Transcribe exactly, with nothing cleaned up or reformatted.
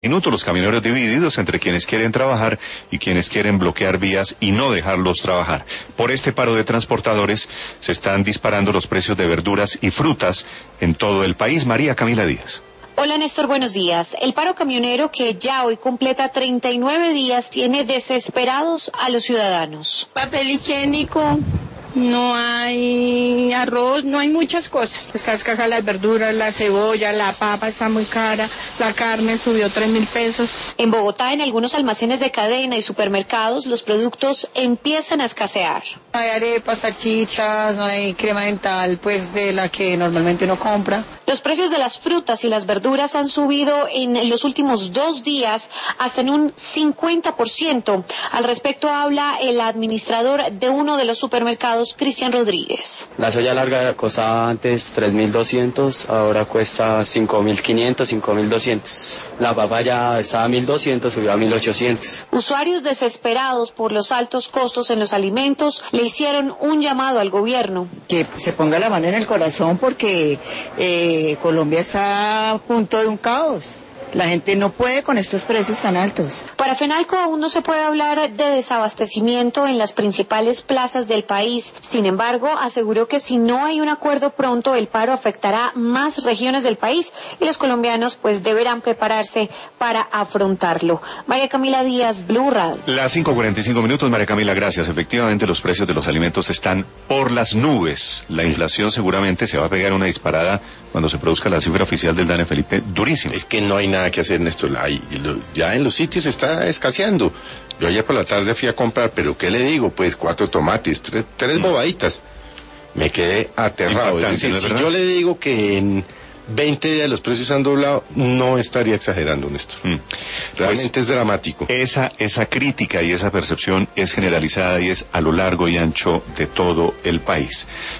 Minutos, los camioneros divididos entre quienes quieren trabajar y quienes quieren bloquear vías y no dejarlos trabajar. Por este paro de transportadores se están disparando los precios de verduras y frutas en todo el país. María Camila Díaz. Hola Néstor, buenos días. El paro camionero, que ya hoy completa treinta y nueve días, tiene desesperados a los ciudadanos. Papel higiénico, no hay arroz, no hay muchas cosas. Está escasa las verduras, la cebolla, la papa está muy cara, la carne subió tres mil pesos. En Bogotá, en algunos almacenes de cadena y supermercados, los productos empiezan a escasear. No hay arepas, salchichas, no hay crema dental, pues de la que normalmente uno compra. Los precios de las frutas y las verduras han subido en los últimos dos días hasta en un cincuenta por ciento. Al respecto habla el administrador de uno de los supermercados, Cristian Rodríguez. La soya larga costaba antes tres mil doscientos, ahora cuesta cinco mil quinientos, cinco mil doscientos. La papa ya estaba a mil doscientos, subió a mil ochocientos. Usuarios desesperados por los altos costos en los alimentos le hicieron un llamado al gobierno. Que se ponga la mano en el corazón porque eh, Colombia está a punto de un caos. La gente no puede con estos precios tan altos. Para FENALCO aún no se puede hablar de desabastecimiento en las principales plazas del país. Sin embargo, aseguró que si no hay un acuerdo pronto, el paro afectará más regiones del país y los colombianos pues deberán prepararse para afrontarlo. María Camila Díaz, Blue Radio. Las cinco cuarenta y cinco minutos, María Camila, gracias. Efectivamente, los precios de los alimentos están por las nubes. La inflación seguramente se va a pegar una disparada cuando se produzca la cifra oficial del DANE, Felipe, durísimo. Es que no hay nada que hacer, Néstor. Ahí, ya en los sitios está escaseando. Yo ayer por la tarde fui a comprar, pero ¿qué le digo? Pues cuatro tomates, tres, tres bobaditas. Me quedé aterrado. Es decir, ¿no es si verdad? yo le digo que en veinte días los precios han doblado, no estaría exagerando, Néstor. Mm. Realmente pues, es dramático. Esa, esa crítica y esa percepción es generalizada y es a lo largo y ancho de todo el país.